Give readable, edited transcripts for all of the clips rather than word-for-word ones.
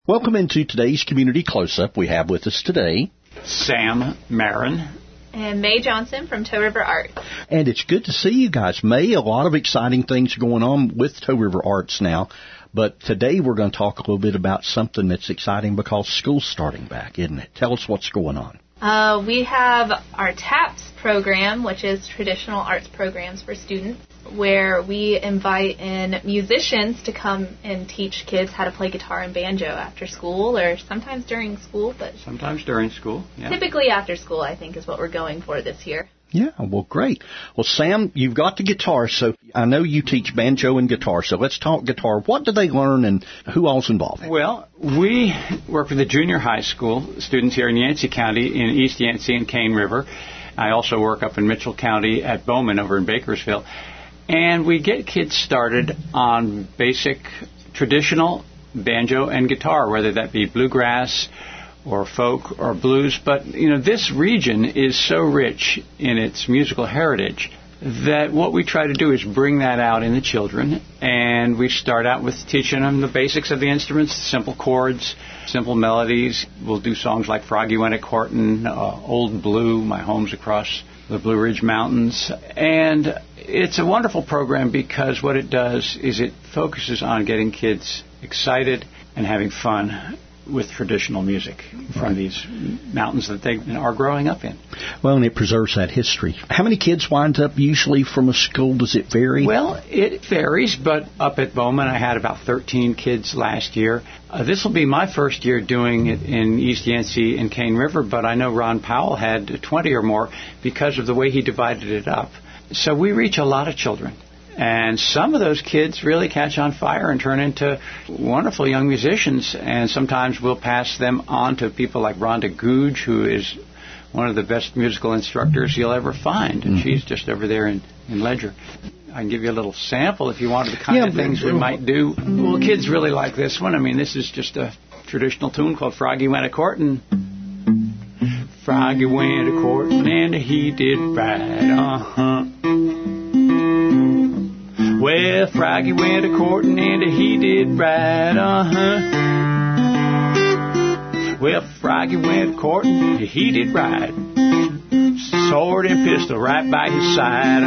Welcome into today's Community Close-Up. We have with us today Sam Marin and May Johnson from Toe River Art. And it's good to see you guys. May, a lot of exciting things going on with Toe River Arts now. But today we're going to talk a little bit about something that's exciting because school's starting back, isn't it? Tell us what's going on. We have our TAPS program, which is Traditional Arts Programs for Students, where we invite in musicians to come and teach kids how to play guitar and banjo after school, or sometimes during school. But sometimes during school, yeah. Typically after school, I think, is what we're going for this year. Yeah, well, great. Well, Sam, you've got the guitar, so I know you teach banjo and guitar, so let's talk guitar. What do they learn and who all's involved? Well, we work with the junior high school students here in Yancey County, in East Yancey and Cane River. I also work up in Mitchell County at Bowman over in Bakersfield. And we get kids started on basic traditional banjo and guitar, whether that be bluegrass or folk or blues. But, this region is so rich in its musical heritage that what we try to do is bring that out in the children. And we start out with teaching them the basics of the instruments, simple chords, simple melodies. We'll do songs like Froggy Went A-Courtin', Old Blue, My Home's Across the Blue Ridge Mountains. And it's a wonderful program because what it does is it focuses on getting kids excited and having fun with traditional music from these mountains that they are growing up in. Well, and it preserves that history. How many kids wind up usually from a school? Does it vary? Well, it varies, but up at Bowman I had about 13 kids last year. This will be my first year doing it in East Yancey and Cane River, but I know Ron Powell had 20 or more because of the way he divided it up. So we reach a lot of children. And some of those kids really catch on fire and turn into wonderful young musicians. And sometimes we'll pass them on to people like Rhonda Googe, who is one of the best musical instructors you'll ever find. And she's just over there in Ledger. I can give you a little sample if you wanted the kind of things we might do. Well, kids really like this one. I mean, this is just a traditional tune called Froggy Went A-Courtin'. Froggy went a-courtin' and he did right, Well, Froggy went a-courtin' and he did right, Well, Froggy went a-courtin', he did right. Sword and pistol right by his side,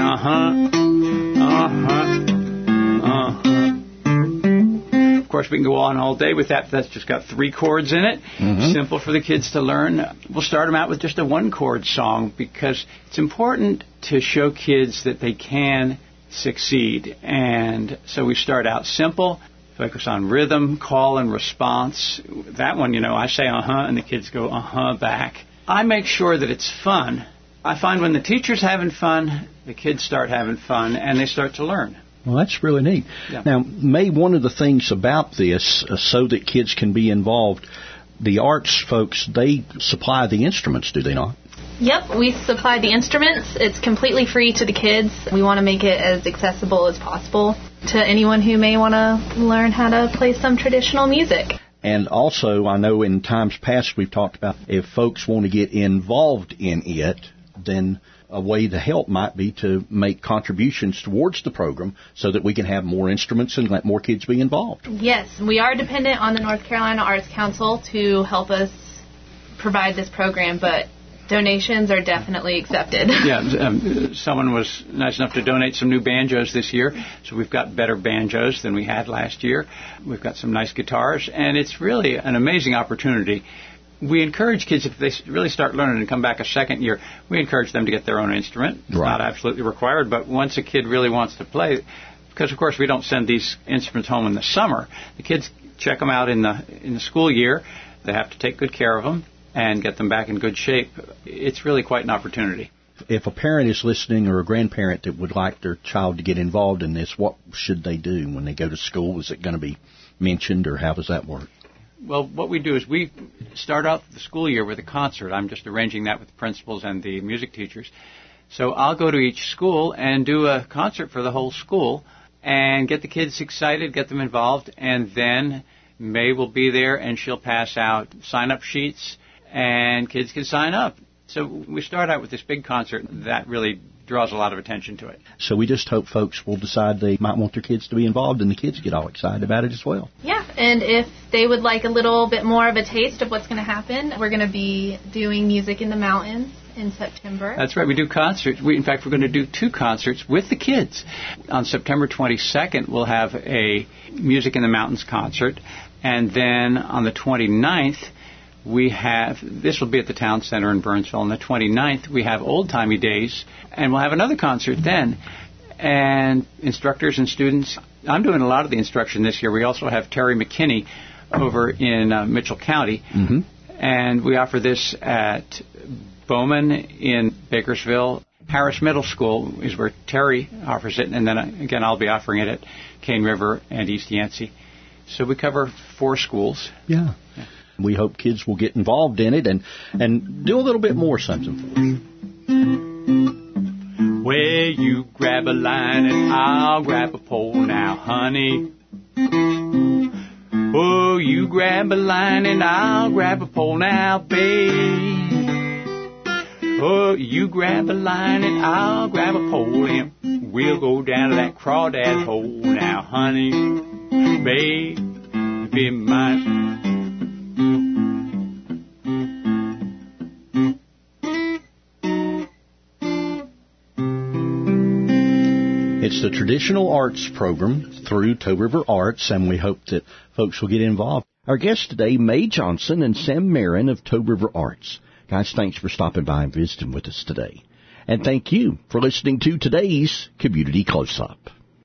Of course, we can go on all day with that. That's just got 3 chords in it. Simple for the kids to learn. We'll start them out with just a 1-chord song because it's important to show kids that they can succeed. And so we start out simple, focus on rhythm, call and response. That one, I say and the kids go back. I make sure that it's fun. I find when the teacher's having fun, the kids start having fun and they start to learn. Well, that's really neat. Yeah. Now, May, one of the things about this, so that kids can be involved, the arts folks, they supply the instruments, do they not? Yep, we supply the instruments. It's completely free to the kids. We want to make it as accessible as possible to anyone who may want to learn how to play some traditional music. And also, I know in times past we've talked about if folks want to get involved in it, then a way to help might be to make contributions towards the program so that we can have more instruments and let more kids be involved. Yes, we are dependent on the North Carolina Arts Council to help us provide this program, but donations are definitely accepted. Yeah, someone was nice enough to donate some new banjos this year, so we've got better banjos than we had last year. We've got some nice guitars, and it's really an amazing opportunity. We encourage kids, if they really start learning and come back a second year, we encourage them to get their own instrument. It's not absolutely required, but once a kid really wants to play, because, of course, we don't send these instruments home in the summer. The kids check them out in the school year. They have to take good care of them and get them back in good shape. It's really quite an opportunity. If a parent is listening or a grandparent that would like their child to get involved in this, what should they do when they go to school? Is it going to be mentioned, or how does that work? Well, what we do is we start out the school year with a concert. I'm just arranging that with the principals and the music teachers. So I'll go to each school and do a concert for the whole school and get the kids excited, get them involved, and then May will be there and she'll pass out sign-up sheets and kids can sign up. So we start out with this big concert that really draws a lot of attention to it. So we just hope folks will decide they might want their kids to be involved, and the kids get all excited about it as well. Yeah, and if they would like a little bit more of a taste of what's going to happen, we're going to be doing Music in the Mountains in September. That's right. We do concerts. In fact, we're going to do 2 concerts with the kids. On September 22nd, we'll have a Music in the Mountains concert. And then on the 29th, we have, this will be at the Town Center in Burnsville. On the 29th, we have Old Timey Days, and we'll have another concert then. And instructors and students, I'm doing a lot of the instruction this year. We also have Terry McKinney over in Mitchell County. Mm-hmm. And we offer this at Bowman in Bakersville. Harris Middle School is where Terry offers it, and then again I'll be offering it at Cane River and East Yancey. So we cover 4 schools. Yeah. We hope kids will get involved in it and do a little bit more something for us. Well, you grab a line and I'll grab a pole now, honey. Oh, you grab a line and I'll grab a pole now, babe. Oh, you grab a line and I'll grab a pole and we'll go down to that crawdad hole now, honey, babe, be mine. It's the traditional arts program through Toe River Arts, and we hope that folks will get involved. Our guests today, Mae Johnson and Sam Marin of Toe River Arts. Guys, thanks for stopping by and visiting with us today. And thank you for listening to today's Community Close-Up.